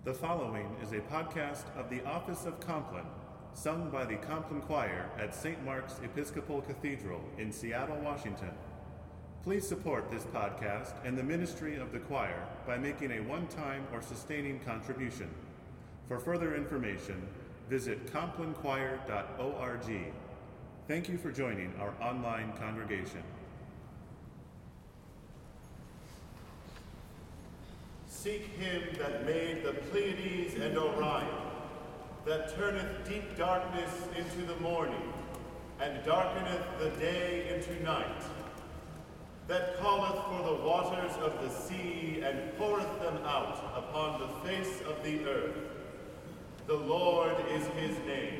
The following is a podcast of the Office of Compline, sung by the Compline Choir at St. Mark's Episcopal Cathedral in Seattle, Washington. Please support this podcast and the ministry of the choir by making a one-time or sustaining contribution. For further information, visit complinechoir.org. Thank you for joining our online congregation. Seek him that made the Pleiades and Orion, that turneth deep darkness into the morning, and darkeneth the day into night, that calleth for the waters of the sea, and poureth them out upon the face of the earth. The Lord is his name.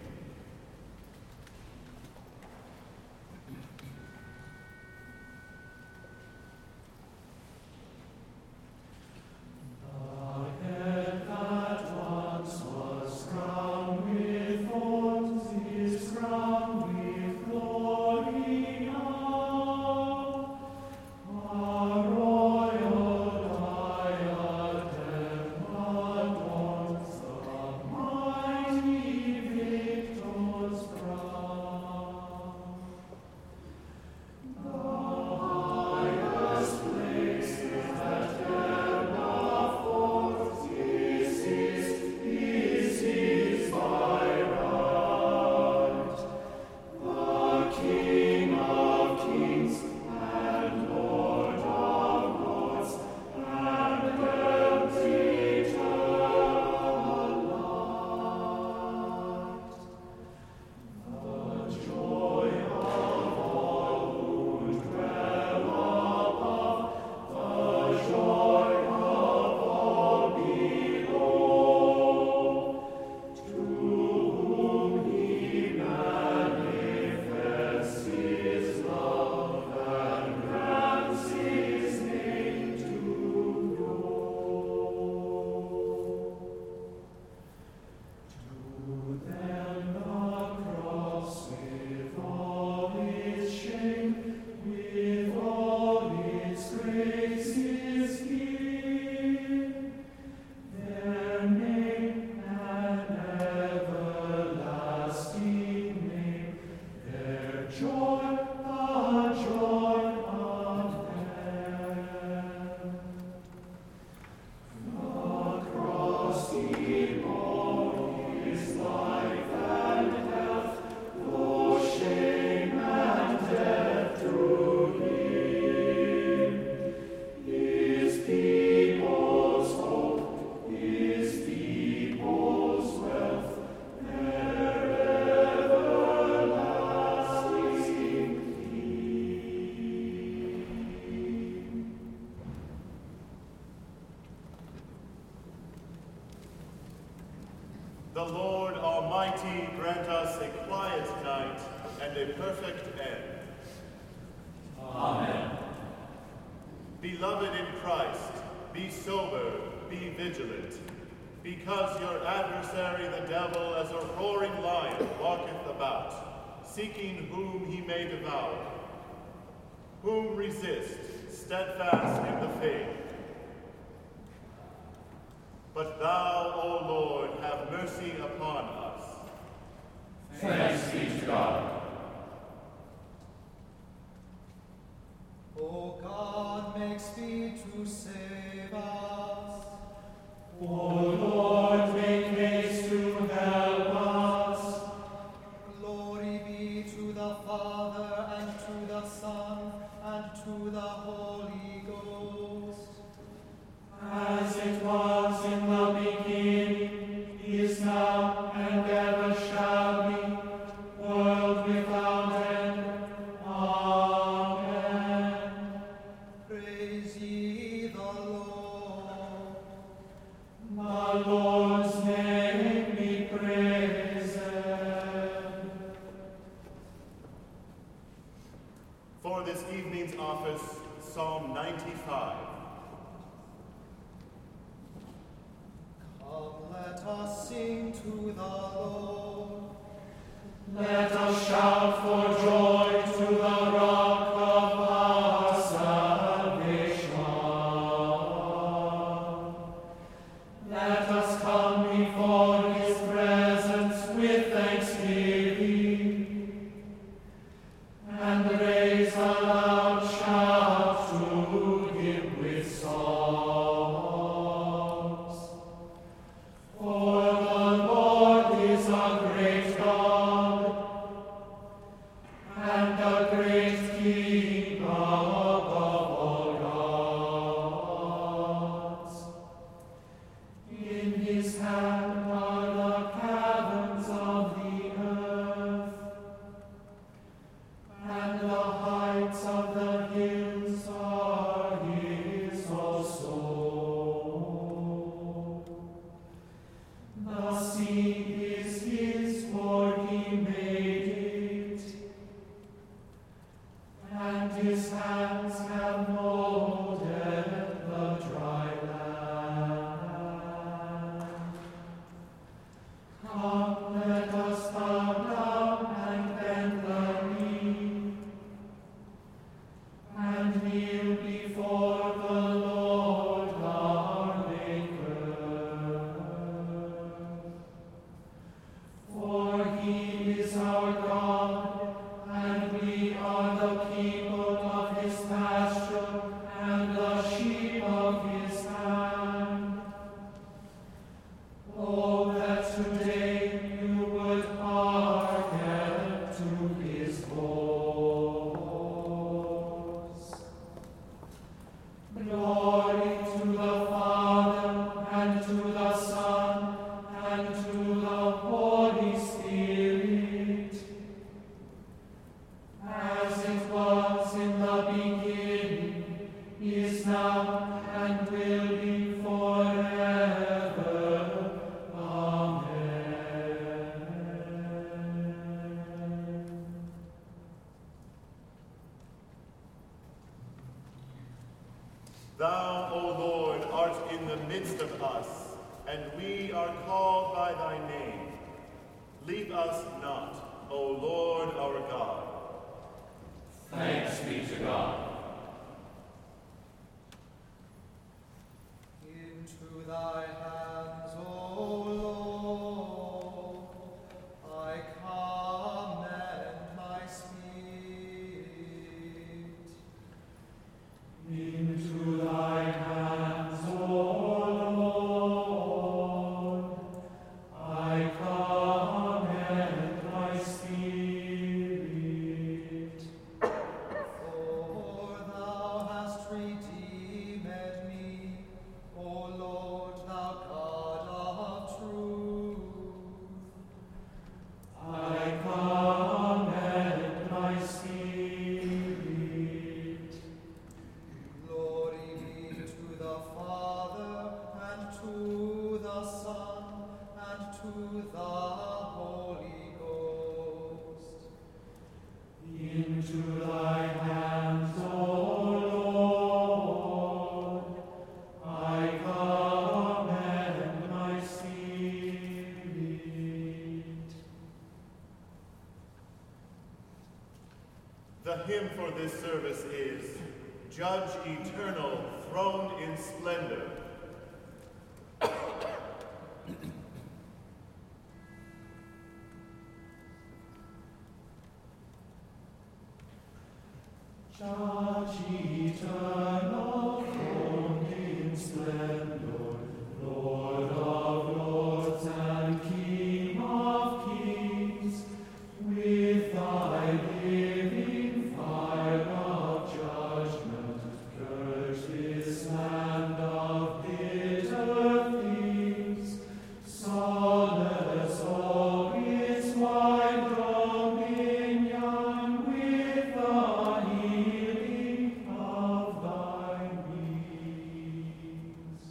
The Lord Almighty grant us a quiet night and a perfect end. Amen. Beloved in Christ, be sober, be vigilant, because your adversary the devil as a roaring lion walketh about, seeking whom he may devour. Whom resist, steadfast in the faith. But thou, O Lord, have mercy upon us. Thanks be to God. O God, make speed to save us. O Lord, make haste to help us. Glory be to the Father, and to the Son, and to the Holy Ghost. As it was in the beginning, is now, and ever shall be, world us, and we are called by thy name. Leave us not, O Lord our God. Thanks be to God. Into thy hands, O Lord, I commend my spirit. Into thy hands, O Lord, I commend my spirit. For thou hast redeemed me, O Lord, thou God of truth. I commend my spirit. Glory be to the Father, and to the Son, and to the Holy Ghost. Into thy hands, O Lord, I commend my spirit. The hymn for this service is Judge Eternal, Throned in Splendor. Judge eternal, throned in splendor, Lord of lords and King of kings, with thy living fire of judgment, purge this land of bitter things. Solace all its wide dominion with the healing of thy wings.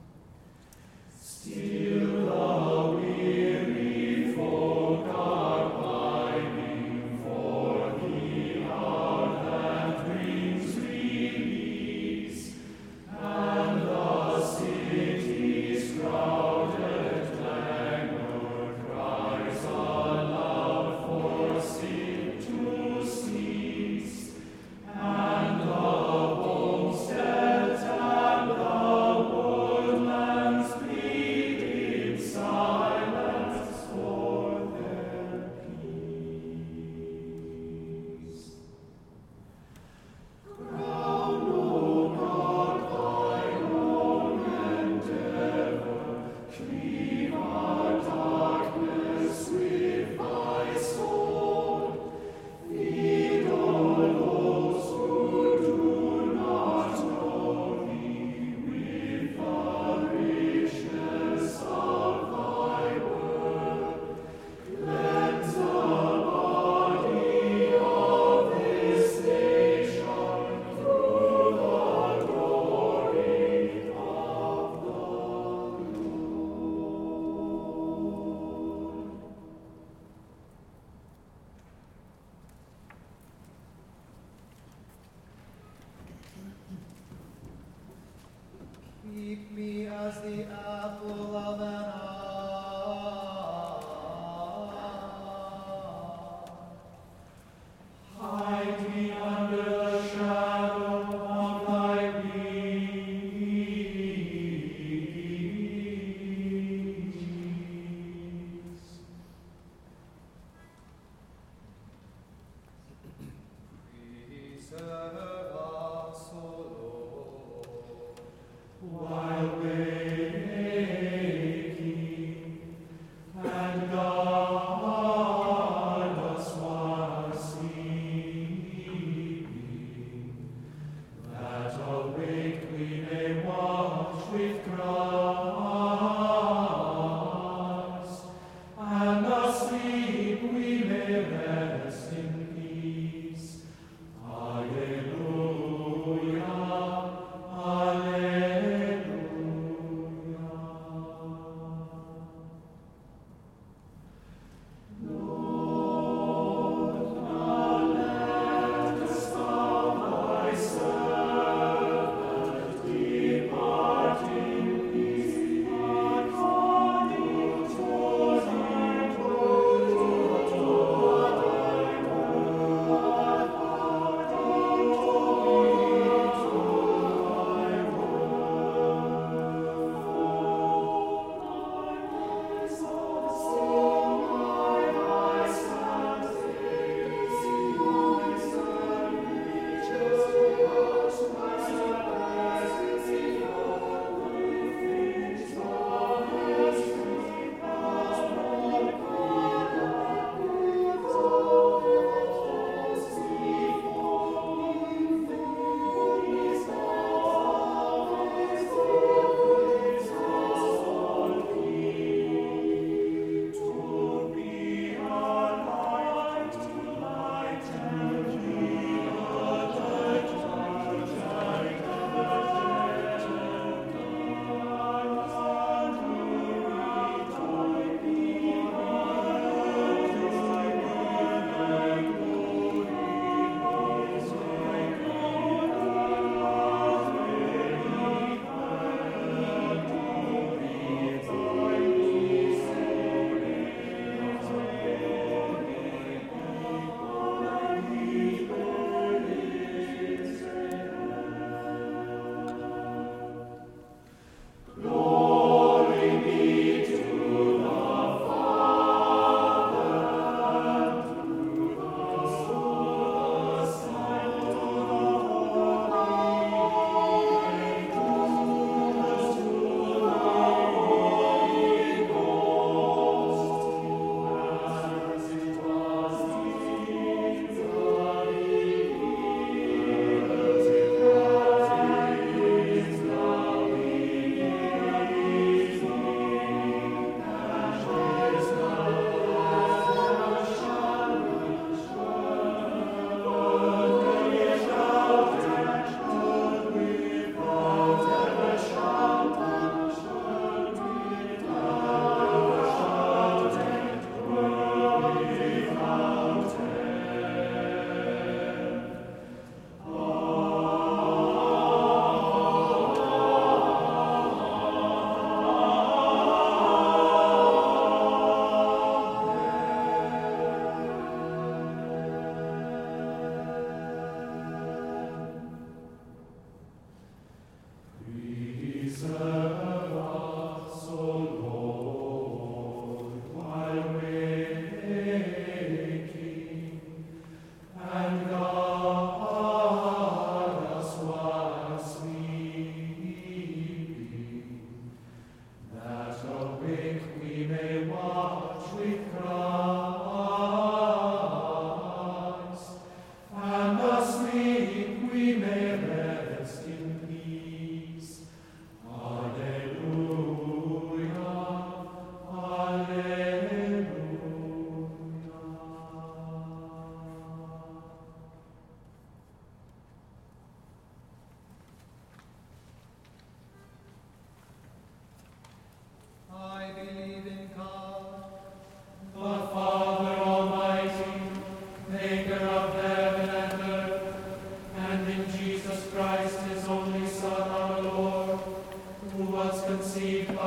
Still the weary folk are pining for the hour that brings release, and the city's crowded clangor cries aloud for sin to cease, and the homesteads and the woodlands plead in silence for their peace. Crown, O God, thy own endeavor, cleave our darkness with thy sword. Feed all those who do not know thee with the richness of thy word. Cleanse the body of this nation through the glory of the Lord. Keep me as the apple of an eye. Hide me under the shadow of thy wings. Preserve us, O Lord. While waiting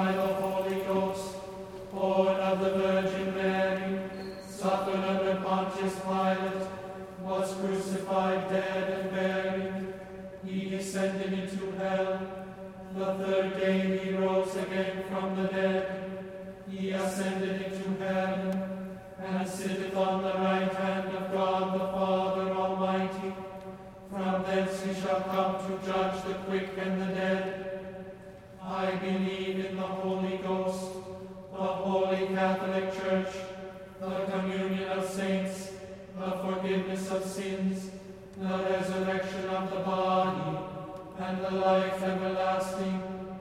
by the Holy Ghost, born of the Virgin Mary, suffered under Pontius Pilate, was crucified, dead, and buried. He descended into hell. The third day he rose again from the dead. He ascended into heaven, and sitteth on the right hand of God the Father Almighty. From thence he shall come to judge the quick and the dead. I believe in the Holy Ghost, the Holy Catholic Church, the communion of saints, the forgiveness of sins, the resurrection of the body, and the life everlasting.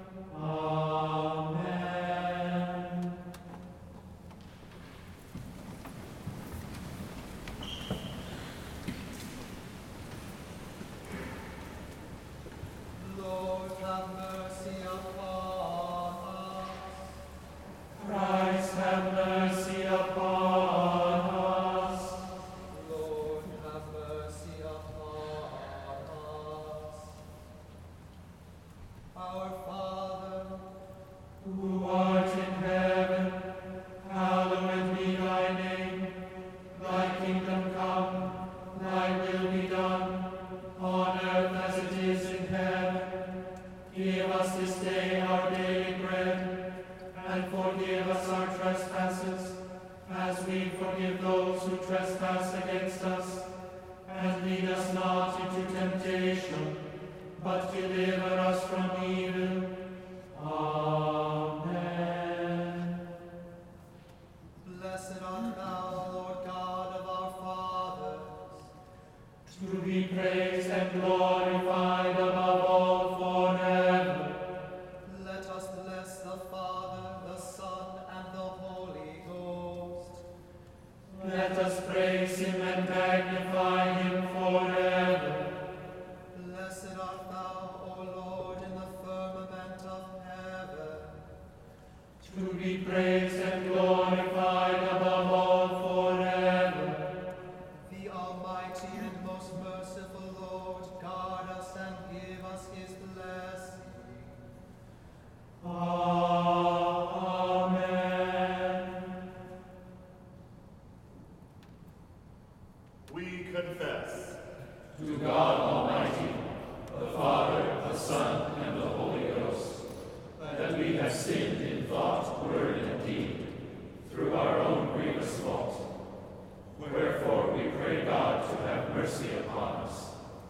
Amen. Lord, have mercy upon us. Christ, have mercy upon us. Lord, have mercy upon us. Our Father, Who art in heaven, hallowed be thy name. Thy kingdom come, thy will be done, on earth as it is in heaven. Give us this day our daily bread, and forgive us our trespasses, as we forgive those who trespass against us. And lead us not into temptation, but deliver us from evil. Amen. blessed art thou, Lord God of our fathers. To be praised and glorified above all forever. Let us bless the Father, the Son, and the Holy Ghost. Let us praise him and magnify him forever. Blessed art thou, O Lord, in the firmament of heaven. To be praised and glorified above all forever. The Almighty and most merciful Lord, guard us and give us his blessing. Amen. We confess To God Almighty, the Father, the Son, and the Holy Ghost, that we have sinned in thought, word, and deed, through our own grievous fault. Wherefore we pray God to have mercy upon us.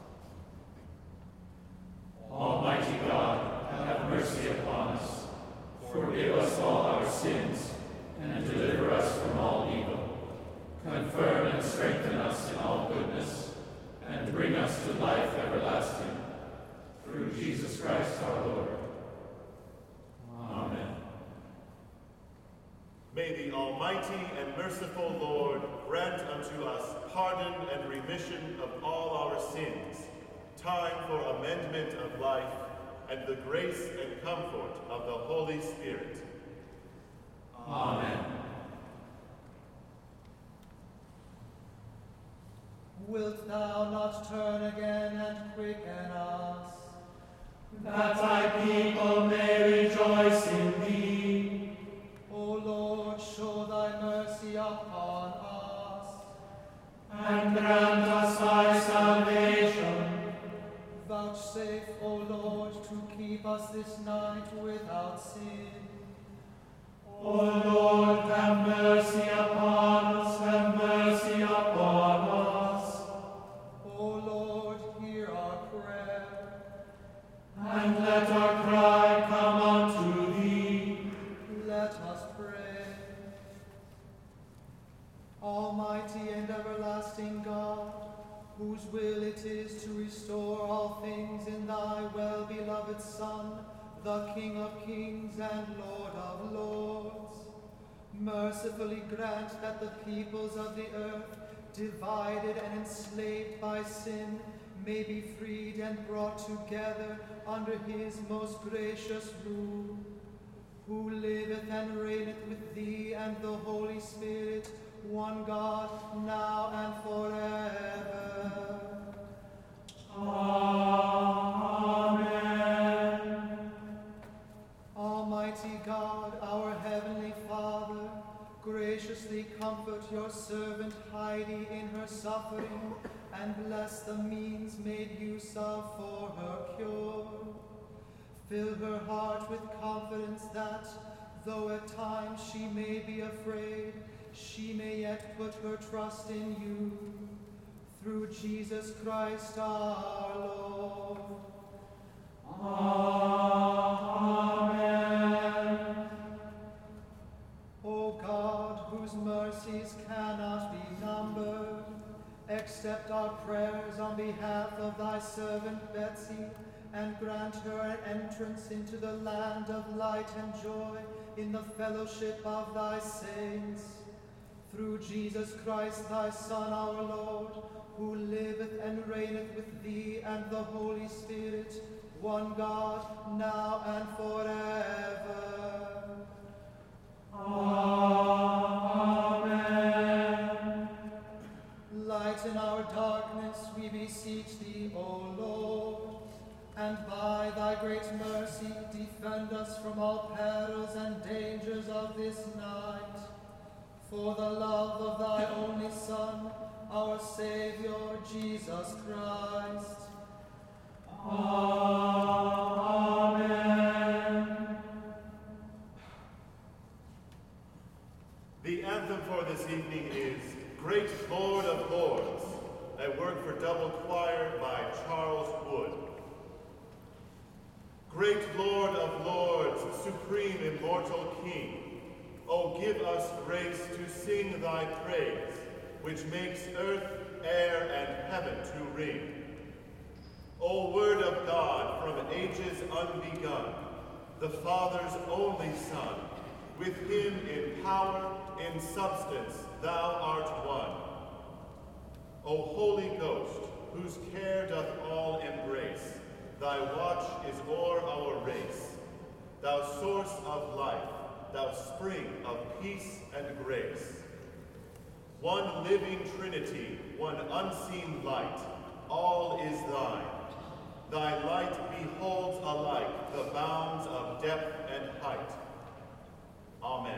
Almighty God, have mercy upon us. Forgive us all our sins, and deliver us from all evil. Confirm and strengthen us in all goodness, and bring us to life everlasting. Through Jesus Christ our Lord. Amen. May the Almighty and merciful Lord grant unto us pardon and remission of all our sins, time for amendment of life, and the grace and comfort of the Holy Spirit. Amen. Wilt thou not turn again and quicken us? That thy people may rejoice in thee. O Lord, show thy mercy upon us. And grant us thy salvation. Vouchsafe, O Lord, to keep us this night without sin. O Lord, have mercy upon us, have mercy upon us. O Lord, hear our prayer. And let our cry come unto thee. Let us pray. Almighty and everlasting God, whose will it is to restore all things in thy well-beloved Son, the King of kings and Lord of lords, mercifully grant that the peoples of the earth, divided and enslaved by sin, may be freed and brought together under his most gracious rule, who liveth and reigneth with thee and the Holy Spirit, one God, now and forever. Amen. Almighty God, God, our heavenly Father, graciously comfort your servant Heidi in her suffering, and bless the means made use of for her cure. Fill her heart with confidence that, though at times she may be afraid, she may yet put her trust in you. Through Jesus Christ our Lord. Amen. O God, whose mercies cannot be numbered, accept our prayers on behalf of thy servant Betsy, and grant her an entrance into the land of light and joy in the fellowship of thy saints. Through Jesus Christ, thy Son, our Lord, who liveth and reigneth with thee and the Holy Spirit, one God, now and forever. Amen. Lighten our darkness, we beseech thee, O Lord, and by thy great mercy defend us from all perils and dangers of this night. For the love of thy only Son, our Savior, Jesus Christ. Amen. The anthem for this evening is Great Lord of Lords, a work for double choir by Charles Wood. Great Lord of Lords, supreme immortal King, O give us grace to sing thy praise, which makes earth, air, and heaven to ring. O Word of God from ages unbegun, the Father's only Son, with him in power, in substance, thou art one. O Holy Ghost, whose care doth all embrace, thy watch is o'er our race. Thou source of life, thou spring of peace and grace. One living Trinity, one unseen light, all is thine. Thy light beholds alike the bounds of depth and height. Amen.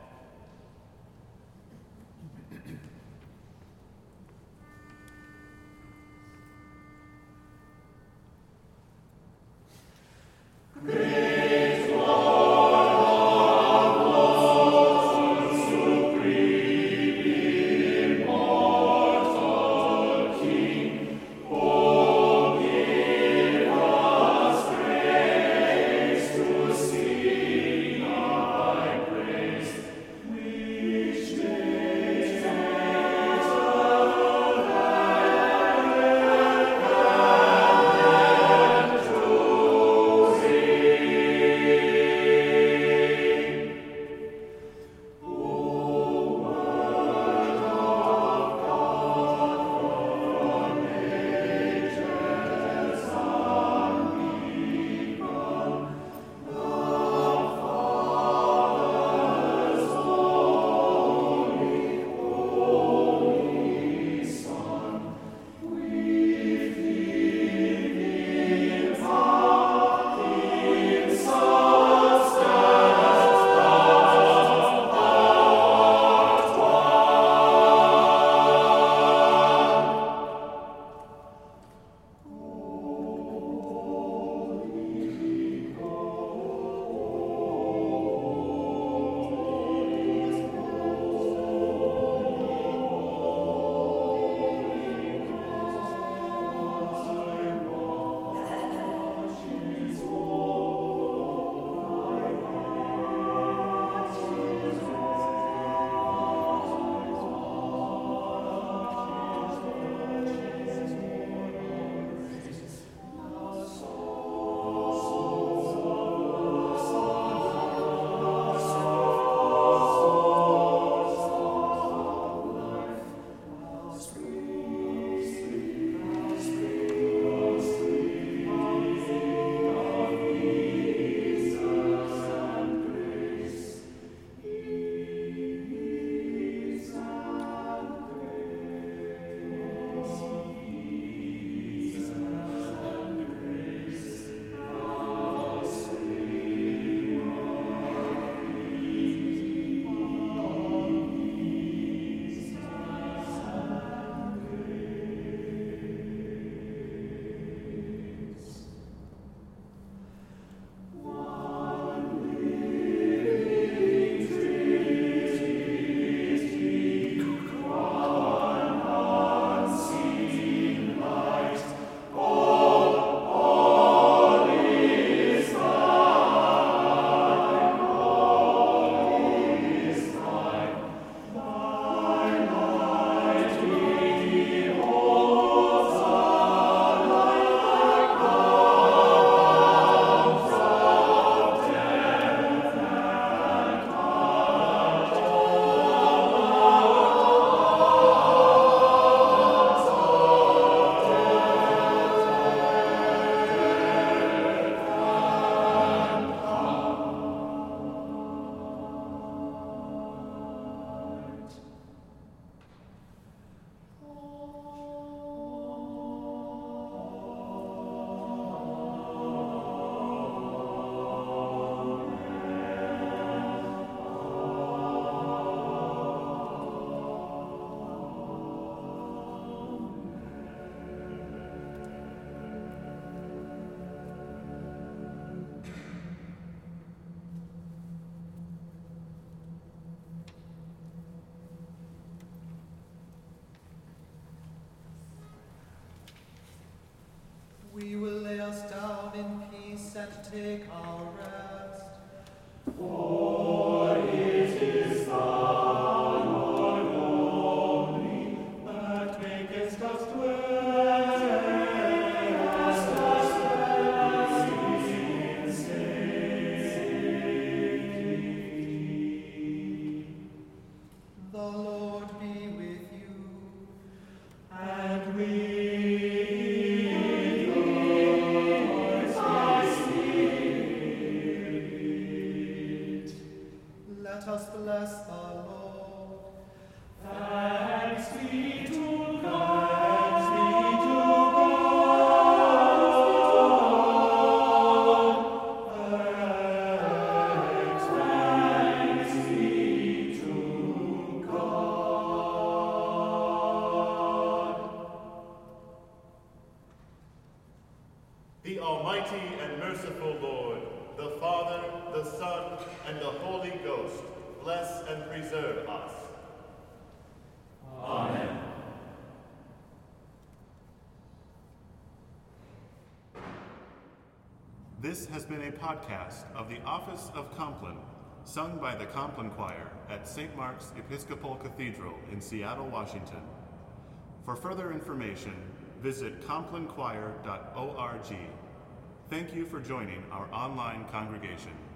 Great Lord of Lords, supreme immortal King, O give us grace to sing let us bless the Lord. Thanks be to God. The Almighty and merciful Lord, the Father, the Son, and the Holy Ghost, bless and preserve us. Amen. This has been a podcast of the Office of Compline, sung by the Compline Choir at St. Mark's Episcopal Cathedral in Seattle, Washington. For further information, visit complinechoir.org. Thank you for joining our online congregation.